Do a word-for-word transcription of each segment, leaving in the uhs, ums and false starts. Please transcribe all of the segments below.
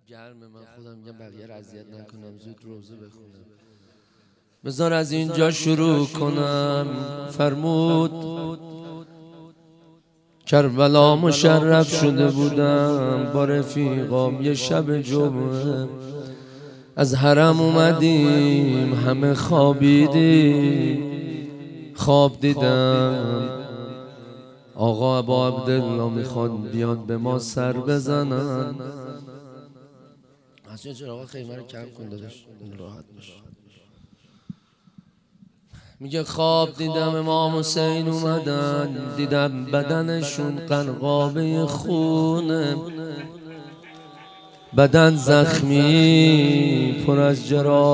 گرمه، من خودم میگم بقیه رو اذیت نکنم، زود روزه بخونم. بذار از اینجا شروع کنم. فرمود کربلا مشرف شده بودم با رفیقام یه شب جمعه، از حرم اومدیم همه خوابیدیم. خواب دیدم آقا ابا عبدالله میخواد بیاد به ما سر بزنن. اصلا چرا آقا خیمه رو کم کن داداش راحت باشه. میگه خواب دیدم امام حسین اومدن، دیدم بدنشون قرقابه خونه، بدن زخمی پر از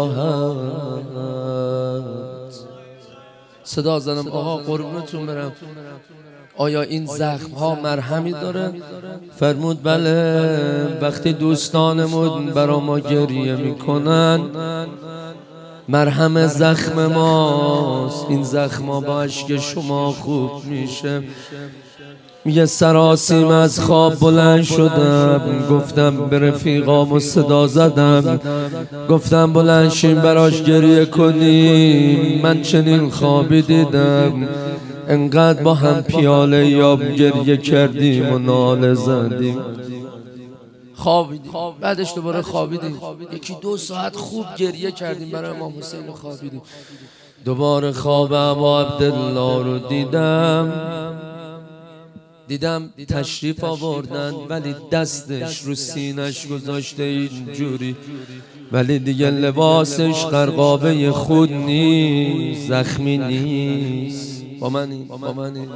جراحت. صدا زدم آقا قربونتون برم، آیا این زخم ها مرهمی داره؟ فرمود بله، وقتی دوستانمون برا ما گریه میکنن مرهم زخم ماست، این زخم ها با اشک شما خوب میشه. میگه سراسیم از خواب بلند شدم، گفتم به رفیقام و صدا زدم، گفتم بلند شیم براش گریه کنیم. من چنین خوابی دیدم، انقدر با هم پیاله یاب گریه کردیم و ناله زدیم. خوابیدیم، بعدش دوباره خوابیدیم، یکی دو ساعت خوب گریه کردیم برای امام حسین. خوابیدیم، دوباره خواب ابا عبدالله رو دیدم. دیدم تشریف آوردن ولی دستش رو سینش گذاشته اینجوری، ولی دیگه لباسش قرقابه خود نیست، زخمی نیست. با منی با منی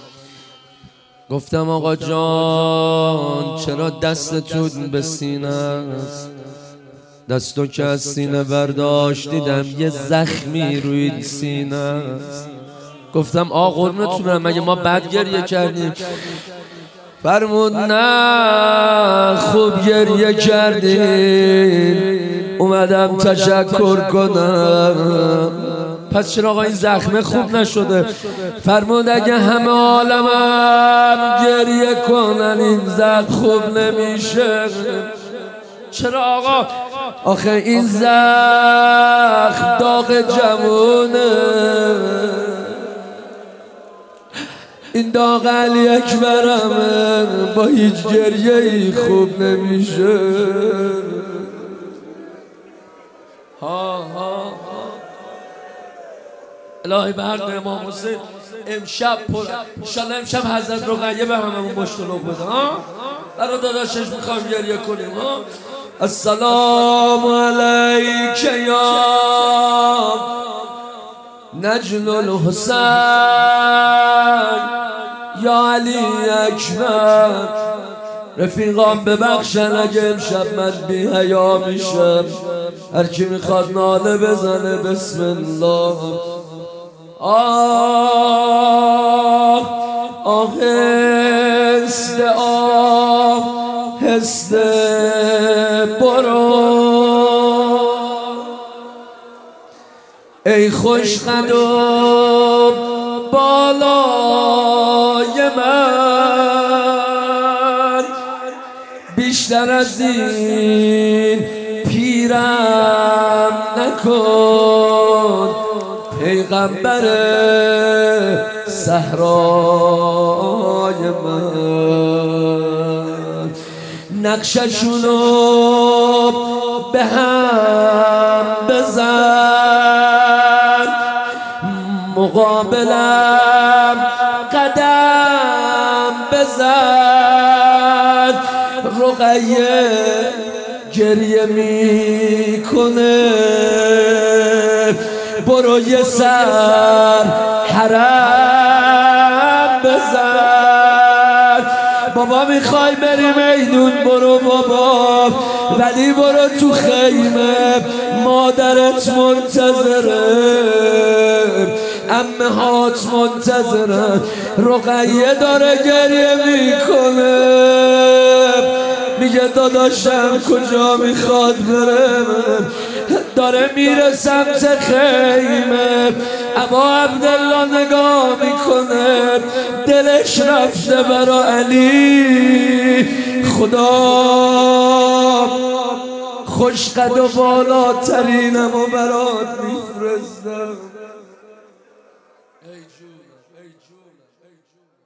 گفتم آقا جان چرا دستتون به سینه است؟ دستو که از سینه برداشت دیدم یه زخمی روی سینه است. گفتم آقا قربونتونم مگه ما بد گریه کردیم؟ فرمود نه خوب گریه کردین، اومدم تشکر کنم. پس چرا آقا این زخمه خوب نشده؟ فرمود اگه همه عالمم گریه کنن این زخم خوب نمیشه. چرا آقا؟ آخه این زخم داغ جوونه، این داغ علی اکبرمه، با هیچ گریه ای خوب نمیشه. ها ها الهی به حق امام حسین امشب پر انشالله امشب حضرت رقیه به هممون مشتلق بده. ها برای داداشش میخوام گریه کنیم. ها السلام علیک یا نجل الحسین یا علی اکبر. رفیقام ببخشن اگه امشب من بی حیا میشم، هر کی میخواد ناله بزنه بسم الله. آه آهسته آهسته برو ای خوش قدم بالای من، بیشتر از این پیرم نکن. پیغمبر صحرای من، نقششونو به هم بزن، مقابلم قدم بزن. رقیه گریه میکنه، برو یه سر حرم بزن. بابا میخوای بری میدون برو بابا، ولی برو تو خیمه، مادرت منتظره، عمه هات منتظره. رقیه داره گریه میکنه، میگه داداشم کجا میخواد بره؟ داره میره سمت خیمه. ابا عبدالله نگاه میکنه، دلش رفته برا علی. خدا خوش قد و بالاترینم و برات میفرستم.